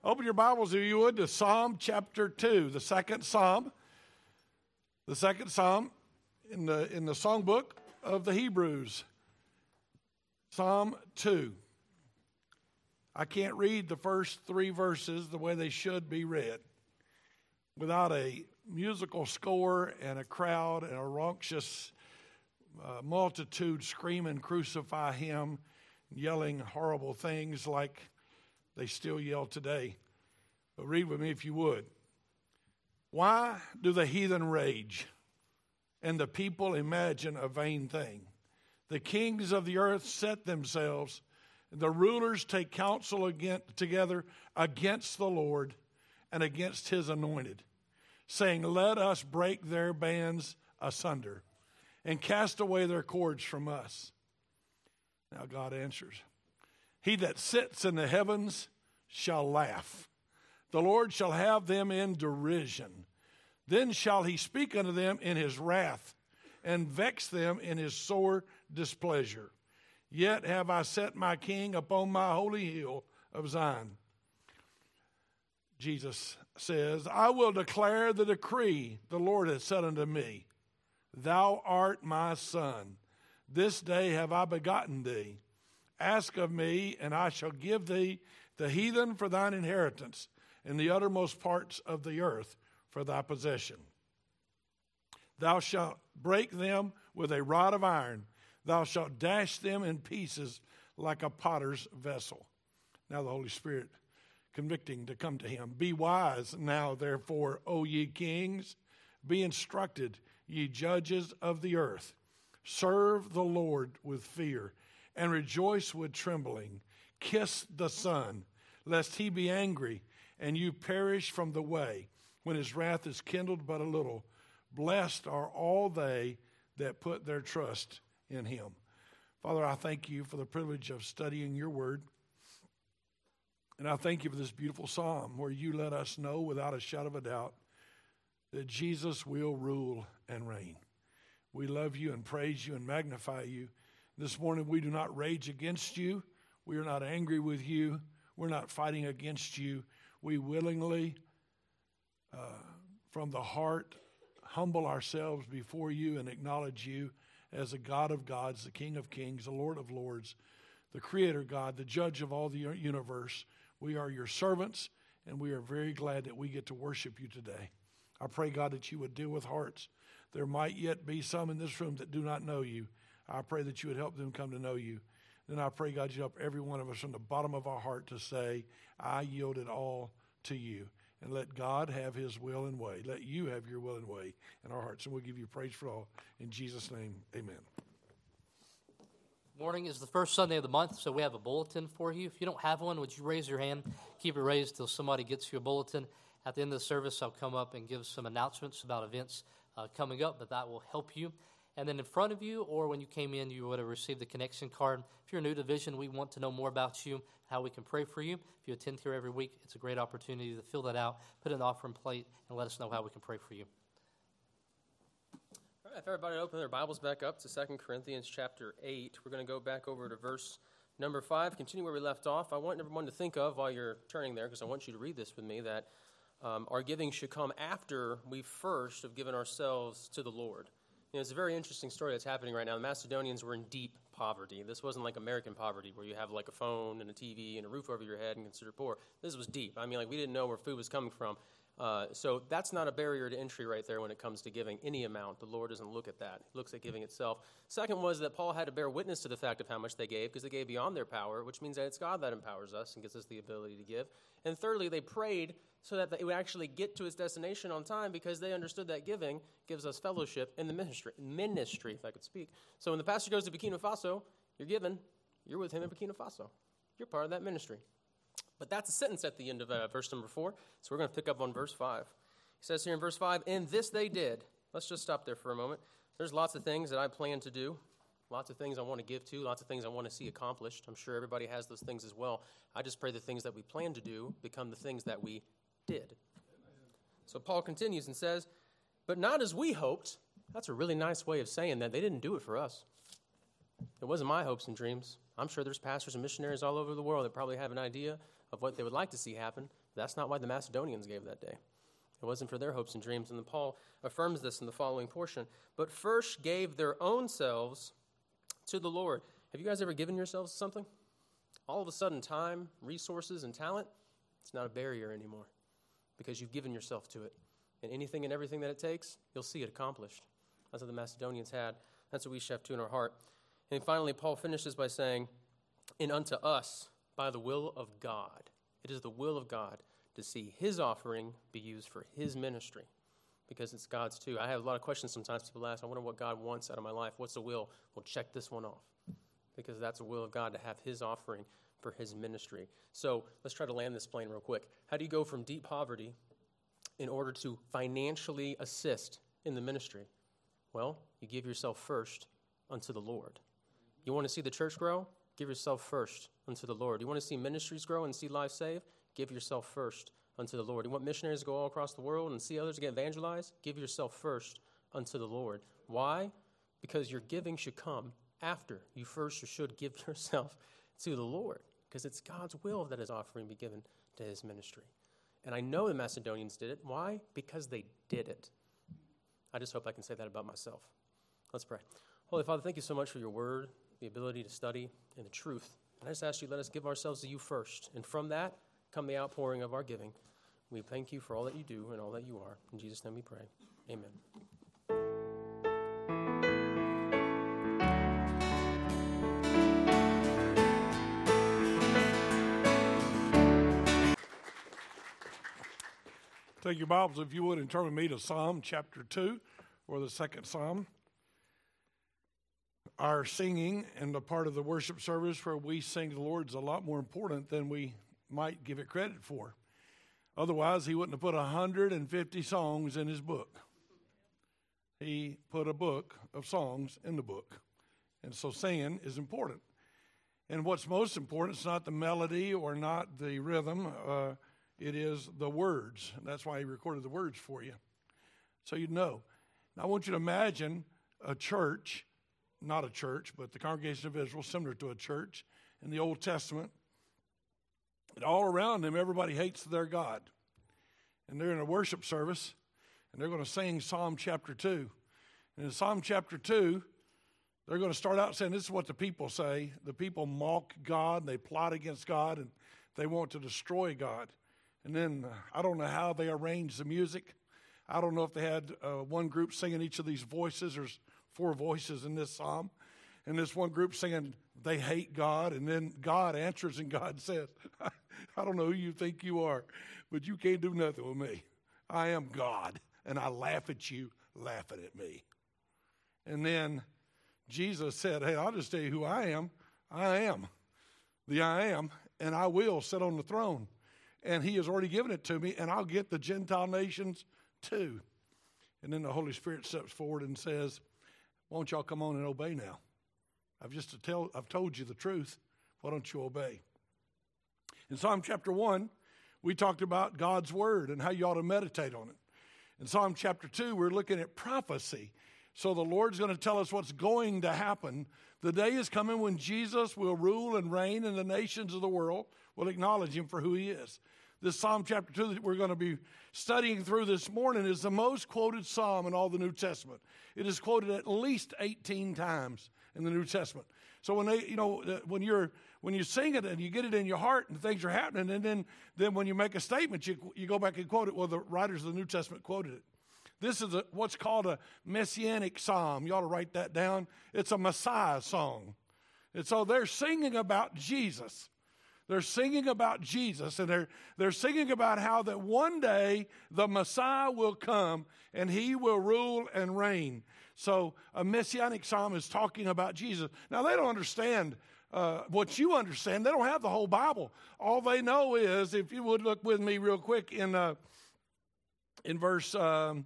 Open your Bibles, if you would, to Psalm chapter 2, the second Psalm. The second Psalm in the songbook of the Hebrews. Psalm 2. I can't read the first three verses the way they should be read without a musical score and a crowd and a raucous multitude screaming, "Crucify him," yelling horrible things like they still yell today. But read with me if you would. Why do the heathen rage and the people imagine a vain thing? The kings of the earth set themselves, and the rulers take counsel together against the Lord and against his anointed, saying, "Let us break their bands asunder and cast away their cords from us." Now God answers, "He that sits in the heavens shall laugh. The Lord shall have them in derision. Then shall he speak unto them in his wrath and vex them in his sore displeasure. Yet have I set my king upon my holy hill of Zion." Jesus says, "I will declare the decree the Lord has said unto me. Thou art my son. This day have I begotten thee. Ask of me, and I shall give thee the heathen for thine inheritance, and the uttermost parts of the earth for thy possession. Thou shalt break them with a rod of iron. Thou shalt dash them in pieces like a potter's vessel." Now the Holy Spirit convicting to come to him. "Be wise now, therefore, O ye kings. Be instructed, ye judges of the earth. Serve the Lord with fear, and rejoice with trembling. Kiss the Son, lest he be angry, and you perish from the way, when his wrath is kindled but a little. Blessed are all they that put their trust in him." Father, I thank you for the privilege of studying your word. And I thank you for this beautiful psalm where you let us know without a shadow of a doubt that Jesus will rule and reign. We love you and praise you and magnify you. This morning we do not rage against you. We are not angry with you. We're not fighting against you. We willingly, from the heart, humble ourselves before you and acknowledge you as the God of gods, the King of kings, the Lord of lords, the Creator God, the Judge of all the universe. We are your servants, and we are very glad that we get to worship you today. I pray, God, that you would deal with hearts. There might yet be some in this room that do not know you. I pray that you would help them come to know you. Then I pray, God, you help every one of us from the bottom of our heart to say, "I yield it all to you." And let God have his will and way. Let you have your will and way in our hearts. And we'll give you praise for all. In Jesus' name, amen. Morning is the first Sunday of the month, so we have a bulletin for you. If you don't have one, would you raise your hand? Keep it raised till somebody gets you a bulletin. At the end of the service, I'll come up and give some announcements about events coming up, but that will help you. And then in front of you, or when you came in, you would have received the connection card. If you're new to Vision, we want to know more about you, how we can pray for you. If you attend here every week, it's a great opportunity to fill that out, put it in the offering plate, and let us know how we can pray for you. All right, if everybody open their Bibles back up to 2 Corinthians chapter 8, we're going to go back over to verse number 5, continue where we left off. I want everyone to think of, while you're turning there, because I want you to read this with me, that our giving should come after we first have given ourselves to the Lord. You know, it's a very interesting story that's happening right now. The Macedonians were in deep poverty. This wasn't like American poverty where you have like a phone and a TV and a roof over your head and consider poor. This was deep. I mean, like we didn't know where food was coming from. So that's not a barrier to entry right there when it comes to giving any amount. The Lord doesn't look at that. He looks at giving itself. Second was that Paul had to bear witness to the fact of how much they gave because they gave beyond their power, which means that it's God that empowers us and gives us the ability to give. And thirdly, they prayed so that it would actually get to its destination on time because they understood that giving gives us fellowship in the ministry, if I could speak. So when the pastor goes to Burkina Faso, you're given, you're with him in Burkina Faso. You're part of that ministry. But that's a sentence at the end of verse number 4, so we're going to pick up on verse 5. He says here in verse 5, "And this they did." Let's just stop there for a moment. There's lots of things that I plan to do, lots of things I want to give to, lots of things I want to see accomplished. I'm sure everybody has those things as well. I just pray the things that we plan to do become the things that we did. So Paul continues and says, "But not as we hoped." That's a really nice way of saying that they didn't do it for us. It wasn't my hopes and dreams. I'm sure there's pastors and missionaries all over the world that probably have an idea of what they would like to see happen, That's not why the Macedonians gave that day. It wasn't for their hopes and dreams. And then Paul affirms this in the following portion. But first gave their own selves to the Lord. Have you guys ever given yourselves something? All of a sudden, time, resources, and talent, it's not a barrier anymore because you've given yourself to it. And anything and everything that it takes, you'll see it accomplished. That's what the Macedonians had. That's what we should have too in our heart. And finally, Paul finishes by saying, and unto us, by the will of God. It is the will of God to see his offering be used for his ministry, because it's God's too. I have a lot of questions sometimes. People ask, I wonder what God wants out of my life. What's the will? Well, check this one off, because that's the will of God to have his offering for his ministry. So let's try to land this plane real quick. How do you go from deep poverty in order to financially assist in the ministry? Well, you give yourself first unto the Lord. You want to see the church grow? Give yourself first unto the Lord. You want to see ministries grow and see lives saved? Give yourself first unto the Lord. You want missionaries to go all across the world and see others get evangelized? Give yourself first unto the Lord. Why? Because your giving should come after you first should give yourself to the Lord, because it's God's will that his offering be given to his ministry. And I know the Macedonians did it. Why? Because they did it. I just hope I can say that about myself. Let's pray. Holy Father, thank you so much for your word, the ability to study, and the truth. And I just ask you, let us give ourselves to you first. And from that come the outpouring of our giving. We thank you for all that you do and all that you are. In Jesus' name we pray. Amen. Take your Bibles, if you would, and turn with me to Psalm chapter 2, or the second Psalm. Our singing and the part of the worship service where we sing to the Lord is a lot more important than we might give it credit for. Otherwise, he wouldn't have put 150 songs in his book. He put a book of songs in the book. And so singing is important. And what's most important is not the melody or not the rhythm. It is the words. That's why he recorded the words for you, so you'd know. Now, I want you to imagine a church, not a church, but the congregation of Israel, similar to a church in the Old Testament. And all around them, everybody hates their God. And they're in a worship service, and they're going to sing Psalm chapter 2. And in Psalm chapter 2, they're going to start out saying, this is what the people say. The people mock God, and they plot against God, and they want to destroy God. And then I don't know how they arranged the music. I don't know if they had one group singing each of these voices. There's 4 voices in this psalm. And this one group singing, they hate God. And then God answers and God says, I don't know who you think you are, but you can't do nothing with me. I am God, and I laugh at you laughing at me. And then Jesus said, hey, I'll just tell you who I am. I am the I am, and I will sit on the throne. And he has already given it to me, and I'll get the Gentile nations too. And then the Holy Spirit steps forward and says, won't y'all come on and obey now? I've told you the truth. Why don't you obey? In Psalm chapter 1, we talked about God's word and how you ought to meditate on it. In Psalm chapter 2, we're looking at prophecy. So the Lord's going to tell us what's going to happen. The day is coming when Jesus will rule and reign, and the nations of the world will acknowledge him for who he is. This Psalm chapter 2 that we're going to be studying through this morning is the most quoted psalm in all the New Testament. It is quoted at least 18 times in the New Testament. So when you sing it and you get it in your heart and things are happening, and then when you make a statement, you go back and quote it. Well, the writers of the New Testament quoted it. This is what's called a messianic psalm. You ought to write that down. It's a Messiah song. And so they're singing about Jesus. They're singing about Jesus, and they're singing about how that one day the Messiah will come and he will rule and reign. So a messianic psalm is talking about Jesus. Now, they don't understand what you understand. They don't have the whole Bible. All they know is, if you would look with me real quick in verse 7.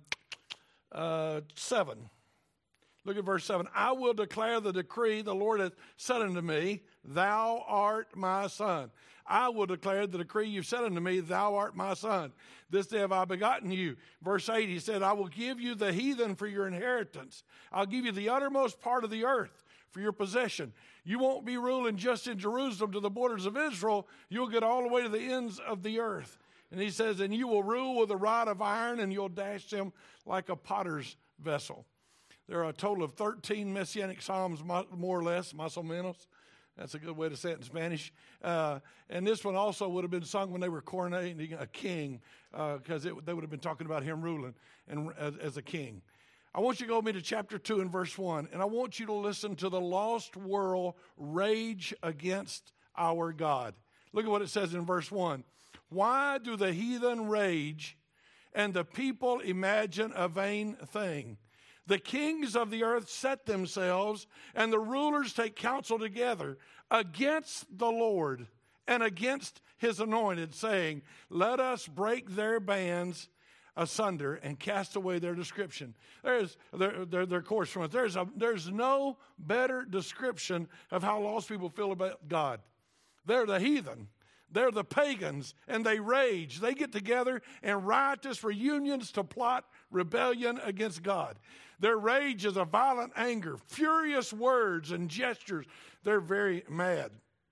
Look at verse 7. I will declare the decree the Lord hath said unto me, thou art my son. I will declare the decree you've said unto me, thou art my son. This day have I begotten you. Verse 8, he said, I will give you the heathen for your inheritance. I'll give you the uttermost part of the earth for your possession. You won't be ruling just in Jerusalem to the borders of Israel. You'll get all the way to the ends of the earth. And he says, and you will rule with a rod of iron, and you'll dash them like a potter's vessel. There are a total of 13 messianic psalms, more or less, más o menos. That's a good way to say it in Spanish. And this one also would have been sung when they were coronating a king, because they would have been talking about him ruling as a king. I want you to go with me to chapter 2 and verse 1, and I want you to listen to the lost world rage against our God. Look at what it says in verse 1. Why do the heathen rage and the people imagine a vain thing? The kings of the earth set themselves, and the rulers take counsel together against the Lord and against his anointed, saying, let us break their bands asunder and cast away their description. Their course from it. There's no better description of how lost people feel about God. They're the heathen. They're the pagans, and they rage. They get together in riotous reunions to plot rebellion against God. Their rage is a violent anger, furious words and gestures. They're very mad.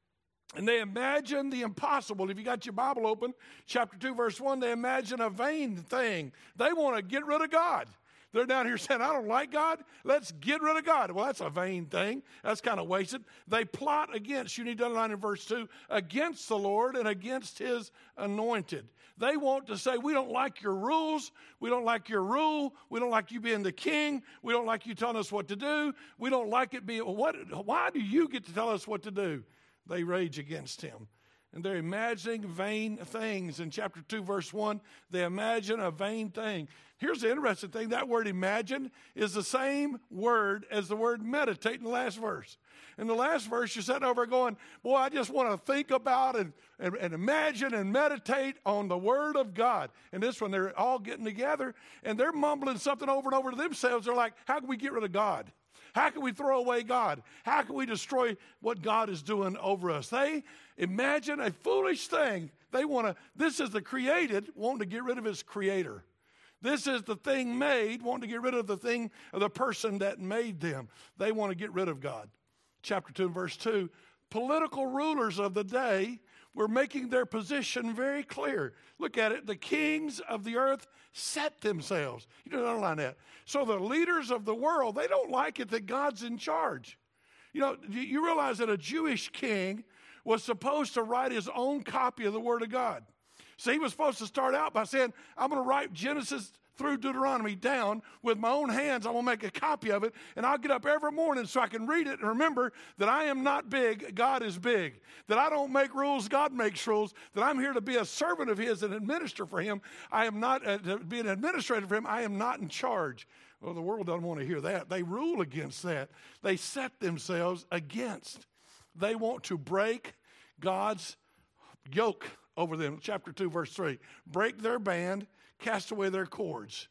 And they imagine the impossible. If you got your Bible open, chapter 2, verse 1, they imagine a vain thing. They want to get rid of God. They're down here saying, I don't like God. Let's get rid of God. Well, that's a vain thing. That's kind of wasted. They plot against, you need to underline in verse 2, against the Lord and against his anointed. They want to say, we don't like your rules. We don't like your rule. We don't like you being the king. We don't like you telling us what to do. We don't like it being, why do you get to tell us what to do? They rage against him. And they're imagining vain things. In chapter 2, verse 1, they imagine a vain thing. Here's the interesting thing. That word imagine is the same word as the word meditate in the last verse. In the last verse, you're sitting over going, boy, I just want to think about and imagine and meditate on the word of God. And this one, they're all getting together, and they're mumbling something over and over to themselves. They're like, how can we get rid of God? How can we throw away God? How can we destroy what God is doing over us? They imagine a foolish thing. This is the created wanting to get rid of his creator. This is the thing made wanting to get rid of the person that made them. They want to get rid of God. Chapter 2 and verse 2, political rulers of the day were making their position very clear. Look at it. The kings of the earth set themselves. You don't underline that. So the leaders of the world, they don't like it that God's in charge. You know, you realize that a Jewish king was supposed to write his own copy of the Word of God. So he was supposed to start out by saying, I'm going to write Genesis through Deuteronomy down with my own hands. I'm going to make a copy of it, and I'll get up every morning so I can read it and remember that I am not big, God is big. That I don't make rules, God makes rules. That I'm here to be a servant of his and administer for him. I am not, to be an administrator for him, I am not in charge. Well, the world doesn't want to hear that. They rule against that. They set themselves against. They want to break God's yoke over them. Chapter 2, verse 3. Break their band, cast away their cords.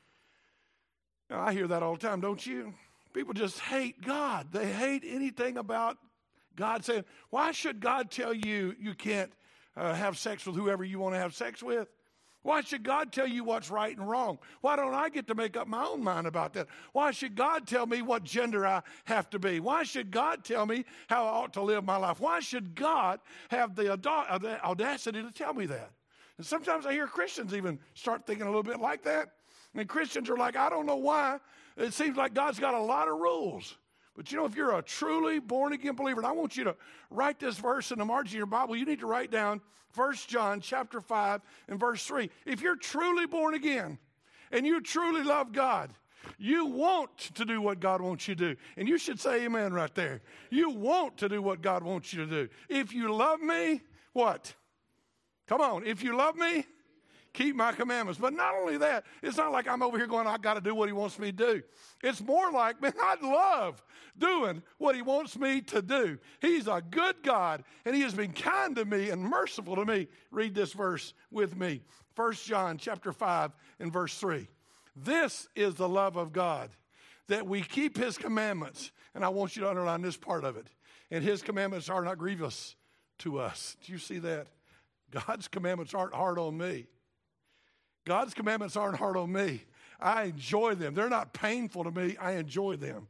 Now, I hear that all the time, don't you? People just hate God. They hate anything about God, saying, why should God tell you you can't have sex with whoever you want to have sex with? Why should God tell you what's right and wrong? Why don't I get to make up my own mind about that? Why should God tell me what gender I have to be? Why should God tell me how I ought to live my life? Why should God have the audacity to tell me that? And sometimes I hear Christians even start thinking a little bit like that. And Christians are like, I don't know why. It seems like God's got a lot of rules. But you know, if you're a truly born-again believer, and I want you to write this verse in the margin of your Bible, you need to write down 1 John chapter 5 and verse 3. If you're truly born again and you truly love God, you want to do what God wants you to do. And you should say amen right there. You want to do what God wants you to do. If you love me, what? Come on. If you love me, keep my commandments. But not only that, it's not like I'm over here going, I got to do what he wants me to do. It's more like, man, I love doing what he wants me to do. He's a good God, and he has been kind to me and merciful to me. Read this verse with me. 1 John chapter 5 and verse 3. This is the love of God, that we keep his commandments. And I want you to underline this part of it. And his commandments are not grievous to us. Do you see that? God's commandments aren't hard on me. God's commandments aren't hard on me. I enjoy them. They're not painful to me. I enjoy them.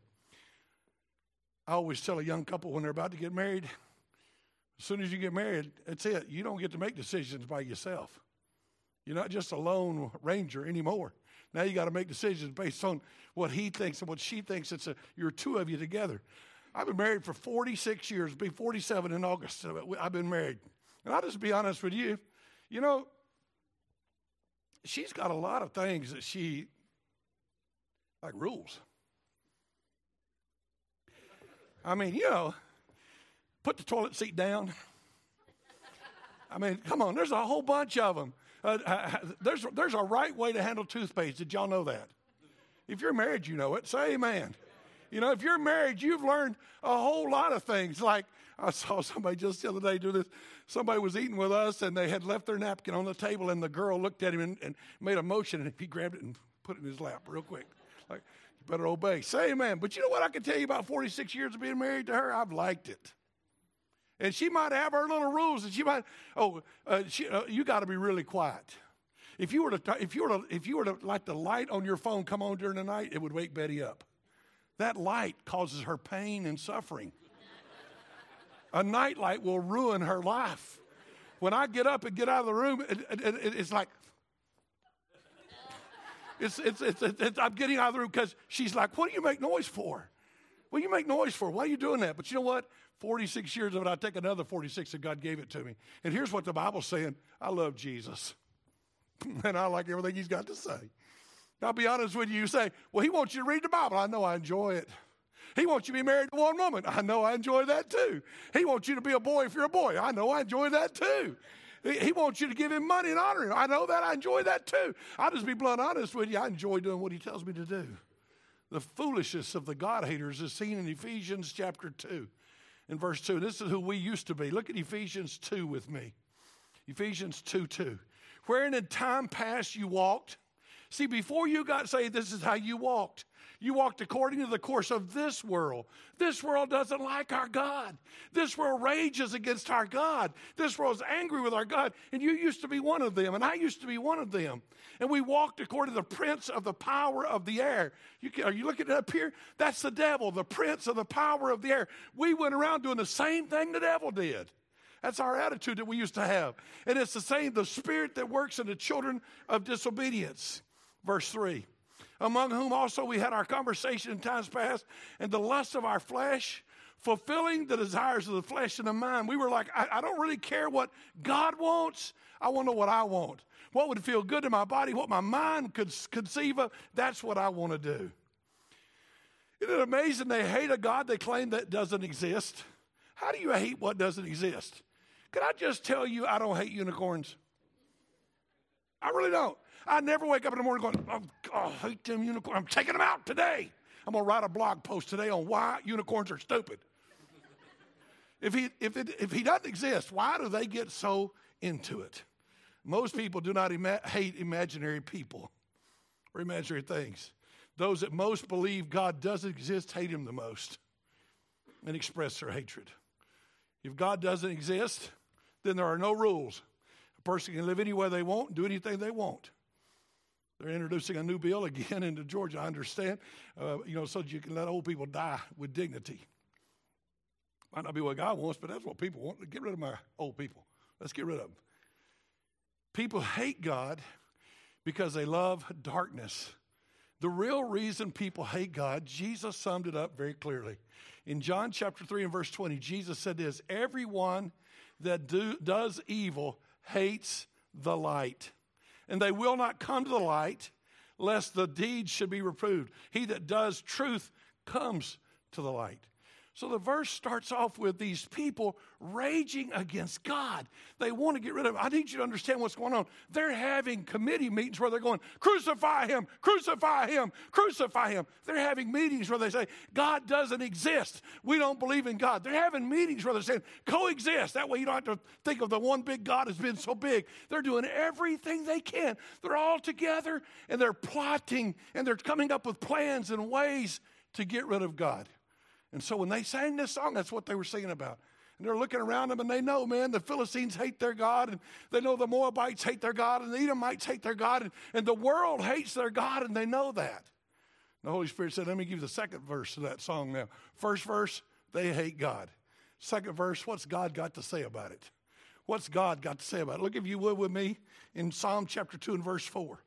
I always tell a young couple when they're about to get married, as soon as you get married, that's it. You don't get to make decisions by yourself. You're not just a lone ranger anymore. Now you got to make decisions based on what he thinks and what she thinks. You're two of you together. I've been married for 46 years. It'll be 47 in August. So I've been married. And I'll just be honest with you. You know, she's got a lot of things that she, like rules. I mean, you know, put the toilet seat down. I mean, come on, there's a whole bunch of them. There's a right way to handle toothpaste. Did y'all know that? If you're married, you know it. Say amen. You know, if you're married, you've learned a whole lot of things. Like I saw somebody just the other day do this. Somebody was eating with us, and they had left their napkin on the table, and the girl looked at him and made a motion, and he grabbed it and put it in his lap real quick. Like, you better obey. Say amen. But you know what I can tell you about 46 years of being married to her? I've liked it. And she might have her little rules, and she might. You got to be really quiet. If you were to let the light on your phone come on during the night, it would wake Betty up. That light causes her pain and suffering. A night light will ruin her life. When I get up and get out of the room, it's like I'm getting out of the room because she's like, "What do you make noise for? What do you make noise for? Why are you doing that?" But you know what? 46 years of it, I take another 46 that God gave it to me. And here's what the Bible's saying. I love Jesus. And I like everything he's got to say. I'll be honest with you. You say, well, he wants you to read the Bible. I know I enjoy it. He wants you to be married to one woman. I know I enjoy that too. He wants you to be a boy if you're a boy. I know I enjoy that too. He wants you to give him money and honor him. I know that. I enjoy that too. I'll just be blunt honest with you. I enjoy doing what he tells me to do. The foolishness of the God-haters is seen in Ephesians chapter 2. In verse 2, this is who we used to be. Look at Ephesians 2 with me. Ephesians 2:2. Wherein in time past you walked. See, before you got saved, this is how you walked. You walked according to the course of this world. This world doesn't like our God. This world rages against our God. This world's angry with our God. And you used to be one of them, and I used to be one of them. And we walked according to the prince of the power of the air. Are you looking up here? That's the devil, the prince of the power of the air. We went around doing the same thing the devil did. That's our attitude that we used to have. And it's the same, the spirit that works in the children of disobedience. Verse 3. Among whom also we had our conversation in times past, and the lust of our flesh, fulfilling the desires of the flesh and the mind. We were like, I don't really care what God wants. I want to know what I want. What would feel good to my body, what my mind could conceive of, that's what I want to do. Isn't it amazing they hate a God they claim that doesn't exist? How do you hate what doesn't exist? Can I just tell you, I don't hate unicorns. I really don't. I never wake up in the morning going, I hate them unicorns. I'm taking them out today. I'm going to write a blog post today on why unicorns are stupid. If he doesn't exist, why do they get so into it? Most people do not hate imaginary people or imaginary things. Those that most believe God doesn't exist hate him the most and express their hatred. If God doesn't exist, then there are no rules. A person can live anywhere they want and do anything they want. They're introducing a new bill again into Georgia, I understand, so that you can let old people die with dignity. Might not be what God wants, but that's what people want. Get rid of my old people. Let's get rid of them. People hate God because they love darkness. The real reason people hate God, Jesus summed it up very clearly. In John chapter 3 and verse 20, Jesus said this, everyone that does evil hates the light, and they will not come to the light lest the deed should be reproved. He that does truth comes to the light. So the verse starts off with these people raging against God. They want to get rid of him. I need you to understand what's going on. They're having committee meetings where they're going, crucify him, crucify him, crucify him. They're having meetings where they say, God doesn't exist. We don't believe in God. They're having meetings where they're saying, coexist. That way you don't have to think of the one big God has been so big. They're doing everything they can. They're all together, and they're plotting, and they're coming up with plans and ways to get rid of God. And so when they sang this song, that's what they were singing about. And they're looking around them, and they know, man, the Philistines hate their God, and they know the Moabites hate their God, and the Edomites hate their God, and the world hates their God, and they know that. The Holy Spirit said, let me give you the second verse of that song now. First verse, they hate God. Second verse, what's God got to say about it? What's God got to say about it? Look, if you would, with me in Psalm chapter 2 and verse 4.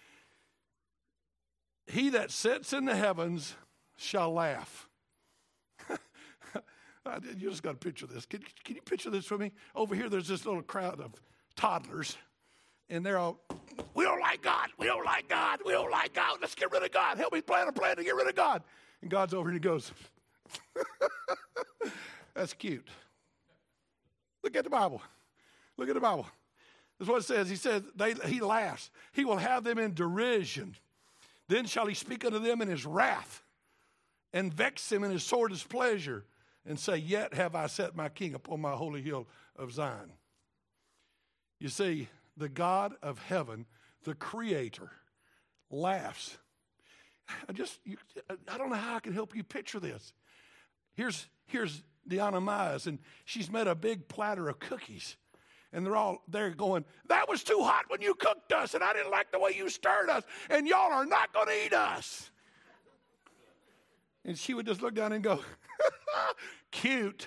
He that sits in the heavens shall laugh. You just got to picture this. Can you picture this for me? Over here, there's this little crowd of toddlers, and they're all, we don't like God. We don't like God. We don't like God. Let's get rid of God. Help me plan a plan to get rid of God. And God's over here and he goes, that's cute. Look at the Bible. Look at the Bible. That's what it says. He says, he laughs. He will have them in derision. Then shall he speak unto them in his wrath, and vex them in his sore displeasure, and say, yet have I set my king upon my holy hill of Zion. You see, the God of heaven, the creator, laughs. I don't know how I can help you picture this. Here's Deanna Mize, and she's made a big platter of cookies. And they're all there going, that was too hot when you cooked us, and I didn't like the way you stirred us, and y'all are not going to eat us. And she would just look down and go, cute.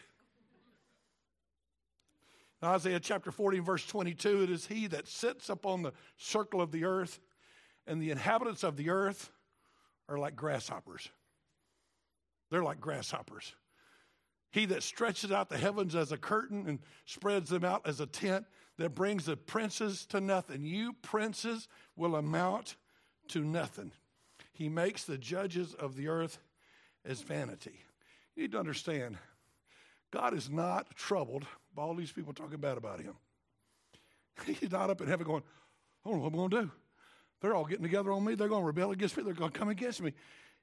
Now, Isaiah chapter 40 and verse 22, it is he that sits upon the circle of the earth, and the inhabitants of the earth are like grasshoppers. They're like grasshoppers. He that stretches out the heavens as a curtain and spreads them out as a tent, that brings the princes to nothing. You princes will amount to nothing. He makes the judges of the earth as vanity. You need to understand, God is not troubled by all these people talking bad about him. He's not up in heaven going, I don't know what I'm going to do. They're all getting together on me. They're going to rebel against me. They're going to come against me.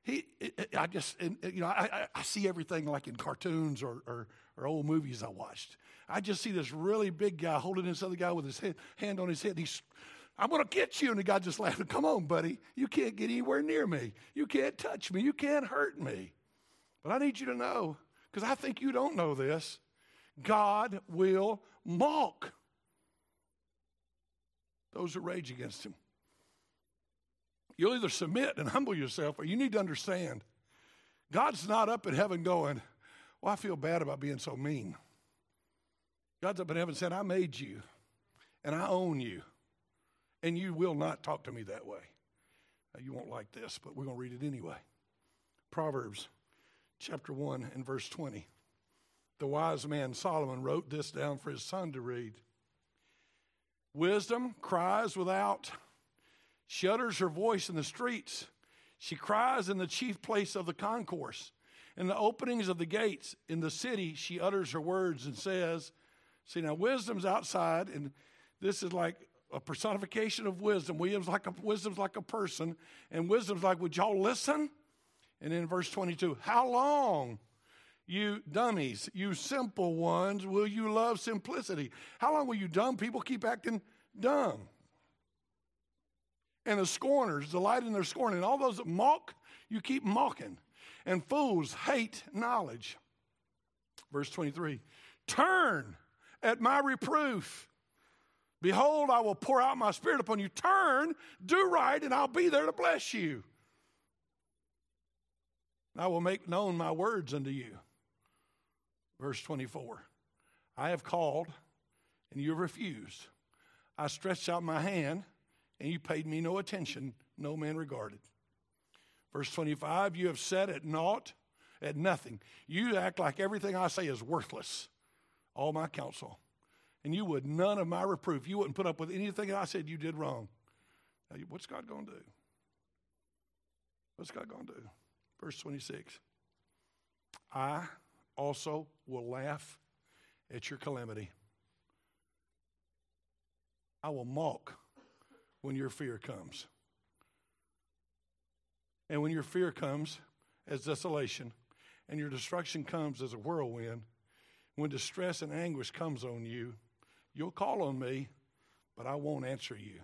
I see everything like in cartoons or old movies I watched. I just see this really big guy holding this other guy with his hand on his head. I'm going to get you. And the guy just laughing, come on, buddy. You can't get anywhere near me. You can't touch me. You can't hurt me. But I need you to know, because I think you don't know this, God will mock those who rage against him. You'll either submit and humble yourself, or you need to understand, God's not up in heaven going, well, I feel bad about being so mean. God's up in heaven saying, I made you, and I own you, and you will not talk to me that way. Now, you won't like this, but we're going to read it anyway. Proverbs chapter 1 and verse 20. The wise man Solomon wrote this down for his son to read. Wisdom cries without. She utters her voice in the streets. She cries in the chief place of the concourse. In the openings of the gates in the city, she utters her words and says, see, now wisdom's outside, and this is like a personification of wisdom. Wisdom's like a person, and wisdom's like, would y'all listen? And in verse 22, how long, you dummies, you simple ones, will you love simplicity? How long will you dumb people keep acting dumb? And the scorners delight in their scorn. And all those that mock, you keep mocking. And fools hate knowledge. Verse 23, turn at my reproof. Behold, I will pour out my spirit upon you. Turn, do right, and I'll be there to bless you. I will make known my words unto you. Verse 24, I have called, and you have refused. I stretched out my hand, and you paid me no attention, no man regarded. Verse 25, you have said at naught, at nothing. You act like everything I say is worthless, all my counsel. And you would none of my reproof. You wouldn't put up with anything I said you did wrong. Now, what's God going to do? What's God going to do? Verse 26, I also will laugh at your calamity. I will mock when your fear comes. And when your fear comes as desolation, and your destruction comes as a whirlwind, when distress and anguish comes on you, you'll call on me, but I won't answer you.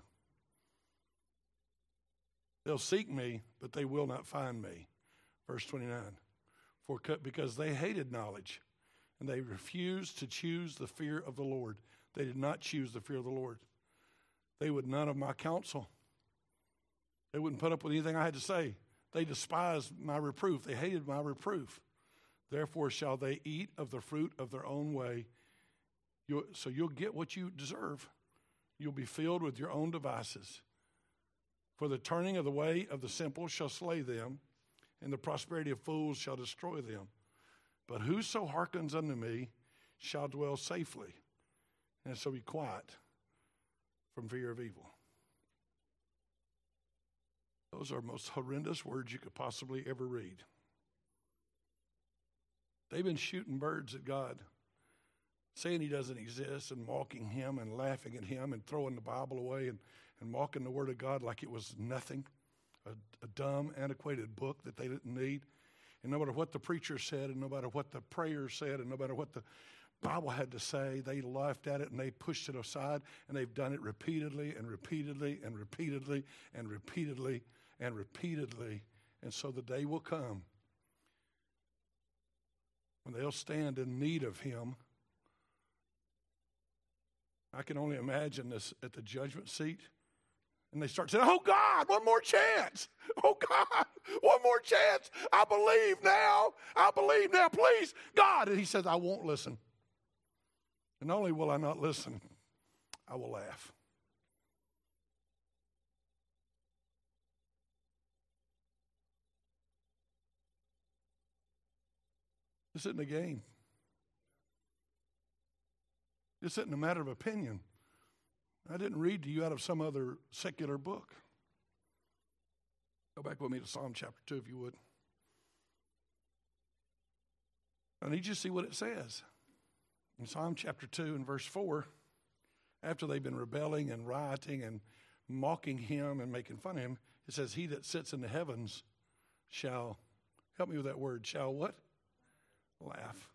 They'll seek me, but they will not find me. Verse 29, because they hated knowledge, and they refused to choose the fear of the Lord. They did not choose the fear of the Lord. They would none of my counsel. They wouldn't put up with anything I had to say. They despised my reproof. They hated my reproof. Therefore shall they eat of the fruit of their own way. So you'll get what you deserve. You'll be filled with your own devices. For the turning of the way of the simple shall slay them, and the prosperity of fools shall destroy them. But whoso hearkens unto me shall dwell safely, and shall be quiet from fear of evil. Those are the most horrendous words you could possibly ever read. They've been shooting birds at God, saying he doesn't exist, and mocking him and laughing at him and throwing the Bible away and mocking the Word of God like it was nothing, a dumb, antiquated book that they didn't need. And no matter what the preacher said, and no matter what the prayer said, and no matter what the Bible had to say, they laughed at it and they pushed it aside, and they've done it repeatedly and repeatedly and repeatedly and repeatedly and repeatedly. And so the day will come when they'll stand in need of him. I can only imagine this at the judgment seat. And they start saying, oh, God, one more chance. Oh, God, one more chance. I believe now. I believe now. Please, God. And he says, I won't listen. And not only will I not listen, I will laugh. This isn't a game. This isn't a matter of opinion. I didn't read to you out of some other secular book. Go back with me to Psalm chapter 2, if you would. I need you to see what it says. In Psalm chapter 2 and verse 4, after they've been rebelling and rioting and mocking him and making fun of him, it says, he that sits in the heavens shall, help me with that word, shall what? Laugh.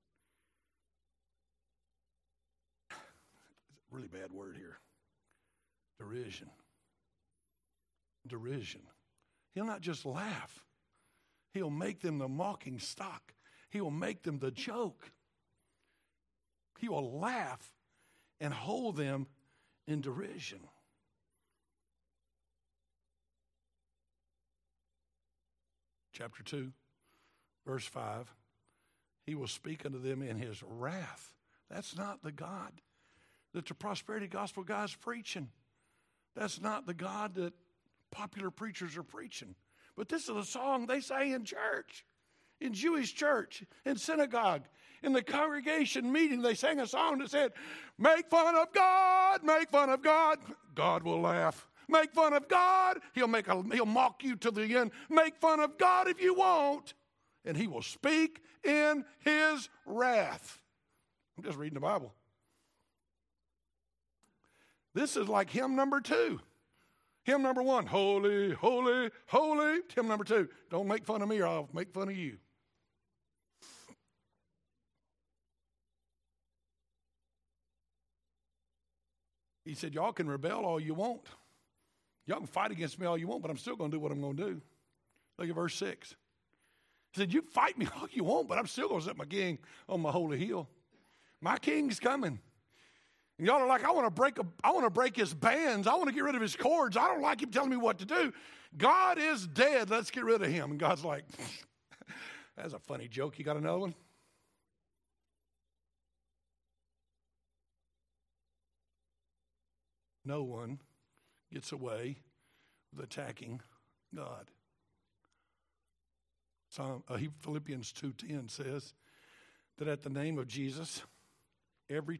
Really bad word here. Derision. Derision. He'll not just laugh. He'll make them the mocking stock. He will make them the joke. He will laugh and hold them in derision. Chapter 2, verse 5. He will speak unto them in his wrath. That's not the God that the prosperity gospel guy's preaching. That's not the God that popular preachers are preaching. But this is a song they sang in church, in Jewish church, in synagogue, in the congregation meeting. They sang a song that said, make fun of God, God will laugh. Make fun of God, he'll mock you to the end. Make fun of God if you won't, and he will speak in his wrath. I'm just reading the Bible. This is like hymn number 2. Hymn number 1, holy, holy, holy. Hymn number 2, don't make fun of me or I'll make fun of you. He said, y'all can rebel all you want. Y'all can fight against me all you want, but I'm still going to do what I'm going to do. Look at verse 6. He said, you fight me all you want, but I'm still going to set my king on my holy hill. My king's coming. And y'all are like, I want to break his bands. I want to get rid of his cords. I don't like him telling me what to do. God is dead. Let's get rid of him. And God's like, that's a funny joke. You got another one? No one gets away with attacking God. Philippians 2:10 says that at the name of Jesus, every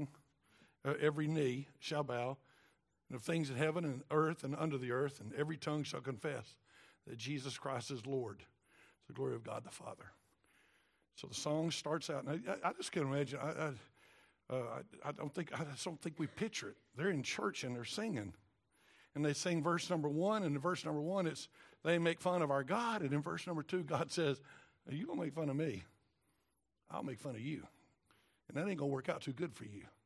knee shall bow, and of things in heaven and earth and under the earth, and every tongue shall confess that Jesus Christ is Lord, to the glory of God the Father. So the song starts out, and I just can't imagine. I just don't think we picture it. They're in church and they're singing, and they sing verse number 1, and in verse number 1 it's they make fun of our God, and in verse number 2 God says, "Are you gonna make fun of me? I'll make fun of you, and that ain't gonna work out too good for you."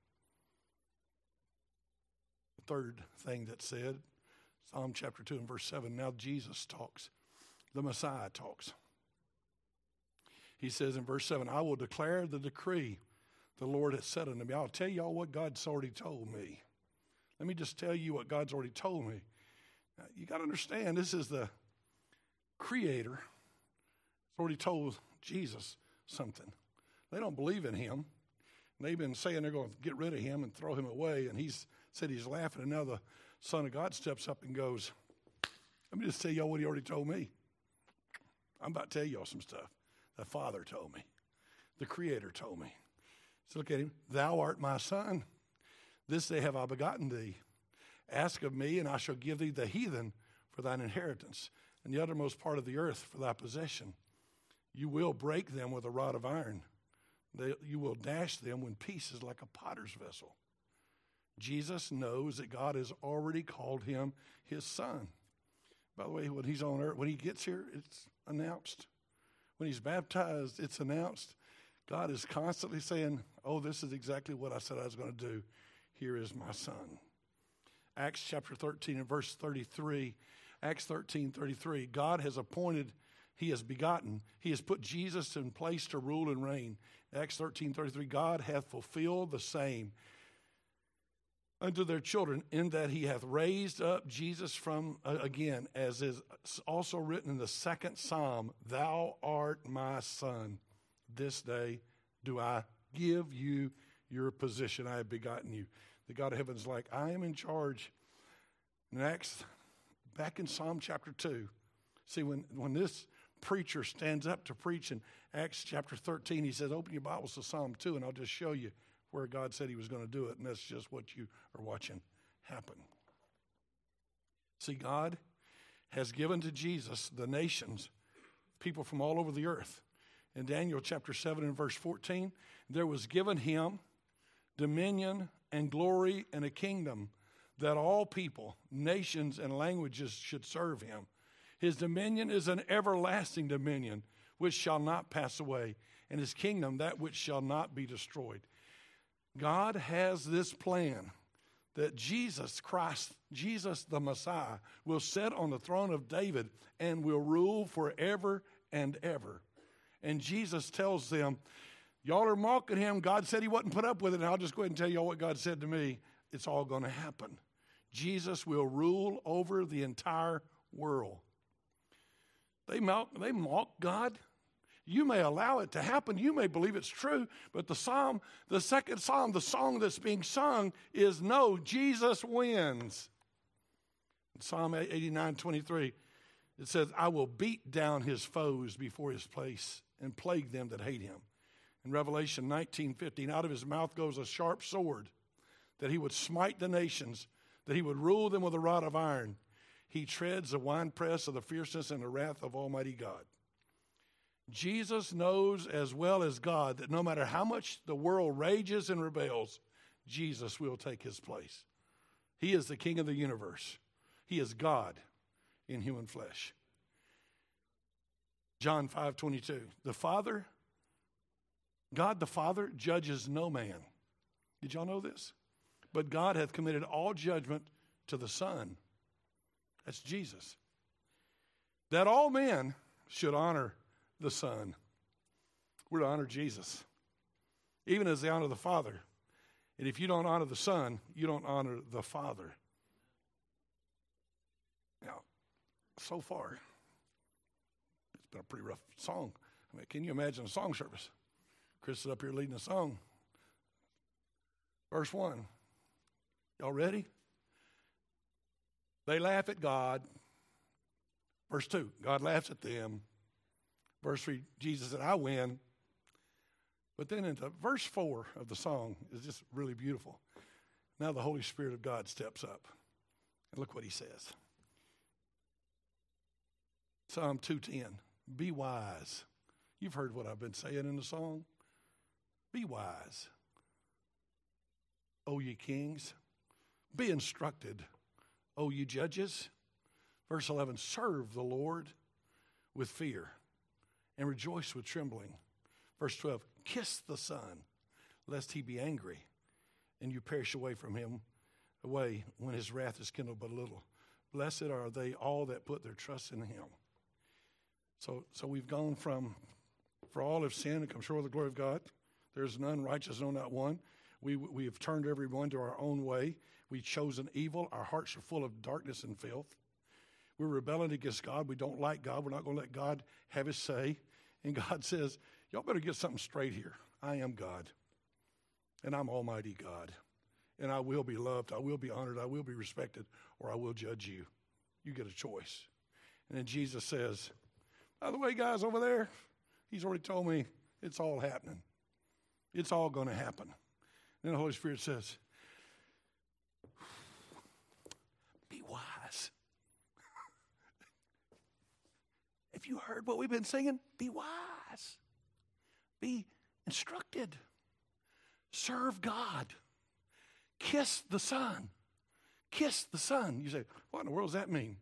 The third thing that's said, Psalm chapter 2 and verse 7. Now Jesus talks, the Messiah talks. He says in verse 7, I will declare the decree the Lord has said unto me. I'll tell y'all what God's already told me. Let me just tell you what God's already told me. Now, you got to understand, this is the Creator. He's already told Jesus something. They don't believe in him. And they've been saying they're going to get rid of him and throw him away. And he's said he's laughing. And now the Son of God steps up and goes, let me just tell y'all what he already told me. I'm about to tell y'all some stuff. The Father told me. The Creator told me. So look at him. Thou art my Son. This day have I begotten thee. Ask of me, and I shall give thee the heathen for thine inheritance, and the uttermost part of the earth for thy possession. You will break them with a rod of iron. You will dash them in pieces like a potter's vessel. Jesus knows that God has already called him his son. By the way, when he's on earth, when he gets here, it's announced. When he's baptized, it's announced. God is constantly saying, oh, this is exactly what I said I was going to do. Here is my son. Acts chapter 13 and verse 33. Acts 13:33. God has appointed, he has begotten, he has put Jesus in place to rule and reign. Acts 13:33. God hath fulfilled the same unto their children, in that he hath raised up Jesus from, again, as is also written in the second Psalm, thou art my son. This day do I give you your position. I have begotten you. The God of heaven is like, I am in charge. Next, back in Psalm chapter 2, see, when this preacher stands up to preach in Acts chapter 13, he says, open your Bibles to Psalm 2, and I'll just show you where God said he was going to do it, and that's just what you are watching happen. See, God has given to Jesus the nations, people from all over the earth. In Daniel chapter 7 and verse 14, there was given him dominion and glory and a kingdom, that all people, nations, and languages should serve him. His dominion is an everlasting dominion, which shall not pass away, and his kingdom that which shall not be destroyed. God has this plan that Jesus Christ, Jesus the Messiah, will sit on the throne of David and will rule forever and ever. And Jesus tells them, y'all are mocking him. God said he wouldn't put up with it. And I'll just go ahead and tell y'all what God said to me. It's all going to happen. Jesus will rule over the entire world. They mock God. You may allow it to happen. You may believe it's true. But the second psalm, the song that's being sung is, no, Jesus wins. In Psalm 89:23, it says, I will beat down his foes before his place and plague them that hate him. In Revelation 19:15, out of his mouth goes a sharp sword, that he would smite the nations, that he would rule them with a rod of iron. He treads the winepress of the fierceness and the wrath of Almighty God. Jesus knows as well as God that no matter how much the world rages and rebels, Jesus will take his place. He is the King of the universe. He is God in human flesh. John 5:22, God the Father judges no man. Did y'all know this? But God hath committed all judgment to the Son. That's Jesus. That all men should honor the Son. We're to honor Jesus, even as they honor the Father. And if you don't honor the Son, you don't honor the Father. Now, so far, it's been a pretty rough song. I mean, can you imagine a song service? Chris is up here leading a song. Verse 1. Y'all ready? They laugh at God. Verse 2. God laughs at them. Verse 3. Jesus said, I win. But then into verse 4 of the song is just really beautiful. Now the Holy Spirit of God steps up. And look what he says. Psalm 2:10. Be wise. You've heard what I've been saying in the song. Be wise, O ye kings. Be instructed, O ye judges. Verse 11, serve the Lord with fear and rejoice with trembling. Verse 12, kiss the Son, lest he be angry and you perish away from him, away when his wrath is kindled but a little. Blessed are they all that put their trust in him. So we've gone from, for all have sinned and come short of the glory of God. There's none righteous, no, not one. We have turned everyone to our own way. We've chosen evil. Our hearts are full of darkness and filth. We're rebelling against God. We don't like God. We're not going to let God have his say. And God says, y'all better get something straight here. I am God. and I'm Almighty God. And I will be loved, I will be honored, I will be respected, or I will judge you. You get a choice. And then Jesus says, by the way, guys, over there, he's already told me it's all happening. It's all going to happen. And then the Holy Spirit says, be wise. If you heard what we've been singing, be wise. Be instructed. Serve God. Kiss the Son. Kiss the Son. You say, what in the world does that mean?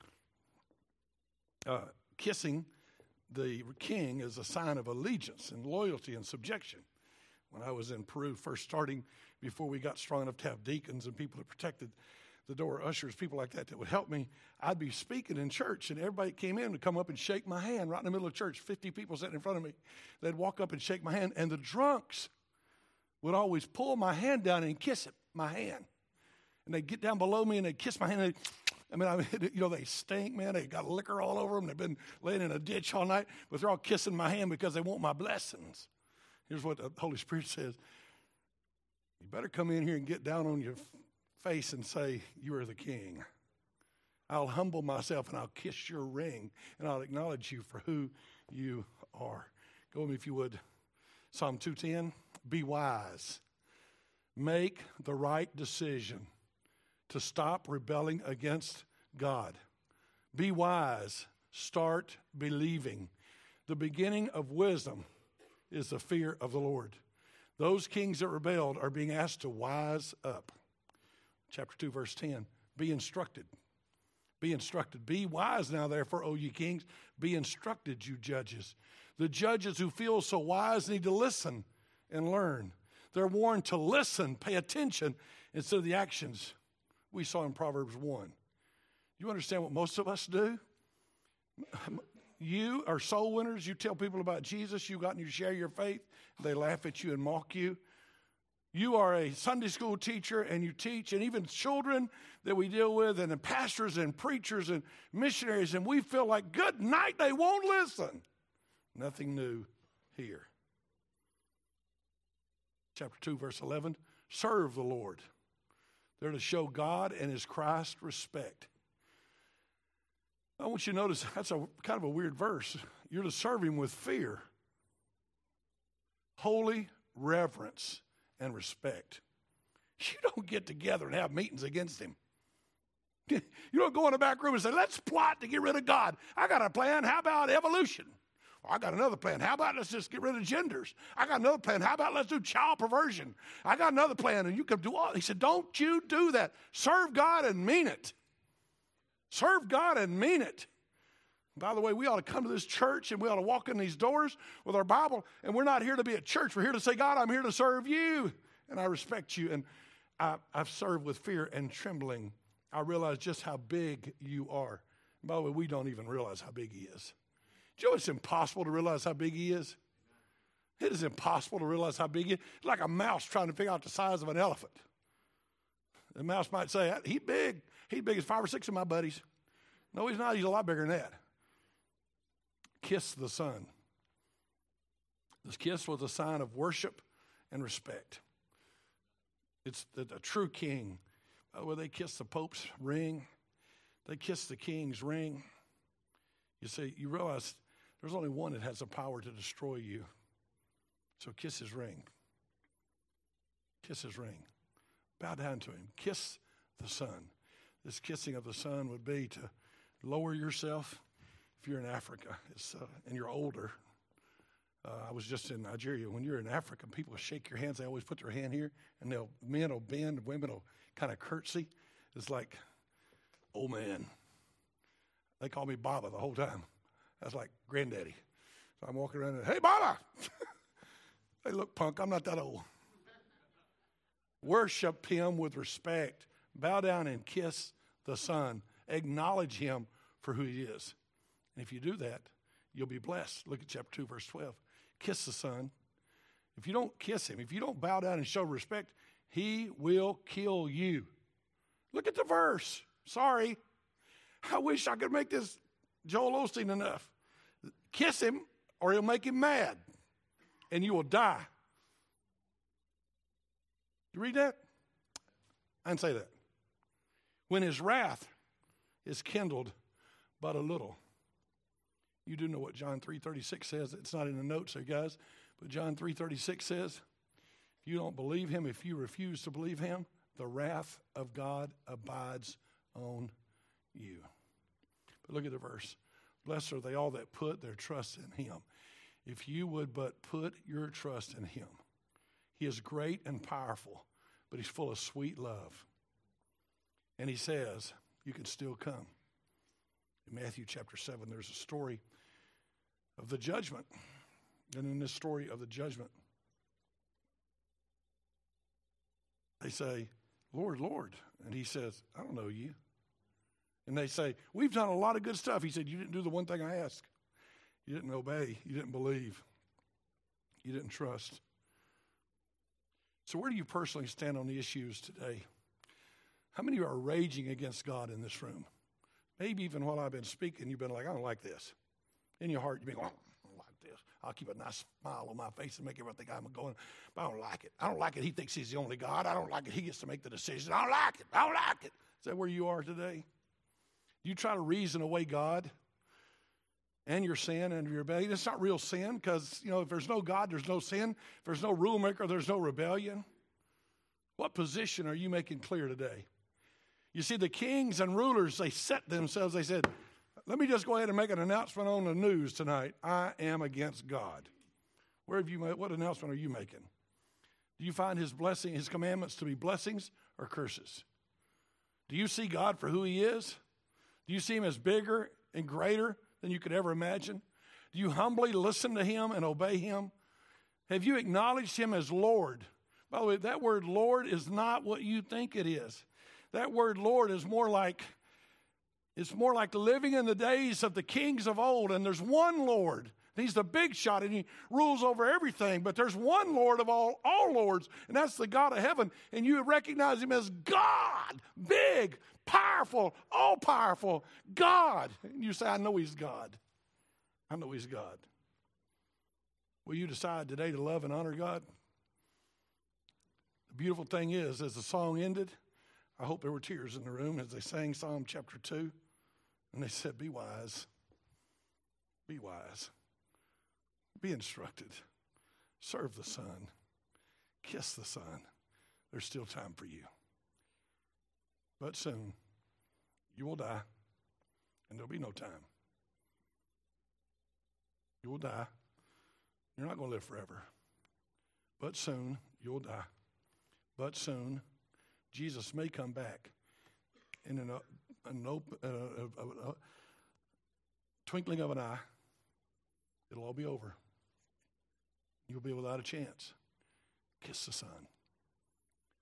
Kissing the king is a sign of allegiance and loyalty and subjection. When I was in Peru, first starting, before we got strong enough to have deacons and people that protected the door, ushers, people like that would help me, I'd be speaking in church, and everybody that came in would come up and shake my hand right in the middle of church, 50 people sitting in front of me. They'd walk up and shake my hand, and the drunks would always pull my hand down and kiss it, my hand. And they'd get down below me, and they'd kiss my hand. They stink, man. They got liquor all over them. They've been laying in a ditch all night, but they're all kissing my hand because they want my blessings. Here's what the Holy Spirit says. You better come in here and get down on your face and say, you are the king. I'll humble myself, and I'll kiss your ring, and I'll acknowledge you for who you are. Go with me if you would. Psalm 2:10, be wise. Make the right decision to stop rebelling against God. Be wise. Start believing. The beginning of wisdom is the fear of the Lord. Those kings that rebelled are being asked to wise up. Chapter 2, verse 10, be instructed. Be instructed. Be wise now, therefore, O ye kings. Be instructed, you judges. The judges who feel so wise need to listen and learn. They're warned to listen, pay attention, instead of the actions we saw in Proverbs 1. You understand what most of us do? You are soul winners. You tell people about Jesus. You got and you share your faith. They laugh at you and mock you. You are a Sunday school teacher and you teach, and even children that we deal with, and the pastors and preachers and missionaries, and we feel like, good night, they won't listen. Nothing new here. Chapter 2, verse 11, serve the Lord. They're to show God and his Christ respect. I want you to notice that's a kind of a weird verse. You're to serve him with fear, holy reverence, and respect. You don't get together and have meetings against him. You don't go in the back room and say, let's plot to get rid of God. I got a plan. How about evolution? I got another plan. How about let's just get rid of genders? I got another plan. How about let's do child perversion? I got another plan, and you can do all. He said, don't you do that. Serve God and mean it. Serve God and mean it. By the way, we ought to come to this church and we ought to walk in these doors with our Bible, and we're not here to be at church. We're here to say, God, I'm here to serve you, and I respect you, and I've served with fear and trembling. I realize just how big you are. And by the way, we don't even realize how big he is. Do you know it's impossible to realize how big he is? It is impossible to realize how big he is. It's like a mouse trying to figure out the size of an elephant. The mouse might say, he's big. He's big as 5 or 6 of my buddies. No, he's not. He's a lot bigger than that. Kiss the Son. This kiss was a sign of worship and respect. It's the true king. Where they kiss the Pope's ring, they kiss the king's ring. You see, you realize there's only one that has the power to destroy you. So kiss his ring. Kiss his ring. Bow down to him. Kiss the Son. This kissing of the Son would be to lower yourself. If you're in Africa and you're older, I was just in Nigeria. When you're in Africa, people shake your hands. They always put their hand here, and men will bend, women will kind of curtsy. It's like, oh man. They call me Baba the whole time. That's like granddaddy. So I'm walking around and, hey, Baba! Hey, look, punk, I'm not that old. Worship him with respect. Bow down and kiss the Son. Acknowledge him for who he is. And if you do that, you'll be blessed. Look at chapter 2, verse 12. Kiss the Son. If you don't kiss him, if you don't bow down and show respect, he will kill you. Look at the verse. Sorry. I wish I could make this Joel Osteen enough. Kiss him or he'll make him mad and you will die. You read that? I didn't say that. When his wrath is kindled but a little. You do know what John 3:36 says. It's not in the notes there, guys. But John 3:36 says, if you don't believe him, if you refuse to believe him, the wrath of God abides on you. But look at the verse. Blessed are they all that put their trust in him. If you would but put your trust in him. He is great and powerful, but he's full of sweet love. And he says, you can still come. In Matthew chapter 7, there's a story of the judgment. And in this story of the judgment, they say, Lord, Lord. And he says, I don't know you. And they say, we've done a lot of good stuff. He said, you didn't do the one thing I asked. You didn't obey. You didn't believe. You didn't trust. So where do you personally stand on the issues today? How many of you are raging against God in this room? Maybe even while I've been speaking, you've been like, I don't like this. In your heart, you've been going, I don't like this. I'll keep a nice smile on my face and make everyone think I'm going, but I don't like it. I don't like it. He thinks he's the only God. I don't like it. He gets to make the decision. I don't like it. I don't like it. Is that where you are today? Do you try to reason away God and your sin and your rebellion? It's not real sin because, if there's no God, there's no sin. If there's no rule maker, there's no rebellion. What position are you making clear today? You see, the kings and rulers, they set themselves, they said, let me just go ahead and make an announcement on the news tonight. I am against God. What announcement are you making? Do you find his blessing, his commandments to be blessings or curses? Do you see God for who he is? Do you see him as bigger and greater than you could ever imagine? Do you humbly listen to him and obey him? Have you acknowledged him as Lord? By the way, that word Lord is not what you think it is. That word Lord is more like living in the days of the kings of old, and there's one Lord. He's the big shot, and he rules over everything, but there's one Lord of all lords, and that's the God of heaven, and you recognize him as God, big, powerful, all-powerful God. And you say, I know he's God. I know he's God. Will you decide today to love and honor God? The beautiful thing is, as the song ended, I hope there were tears in the room as they sang Psalm chapter 2. And they said, be wise. Be wise. Be instructed. Serve the Son. Kiss the Son. There's still time for you. But soon, you will die, and there'll be no time. You will die. You're not going to live forever. But soon, you'll die. But soon, Jesus may come back in a twinkling of an eye. It'll all be over. You'll be without a chance. Kiss the Son.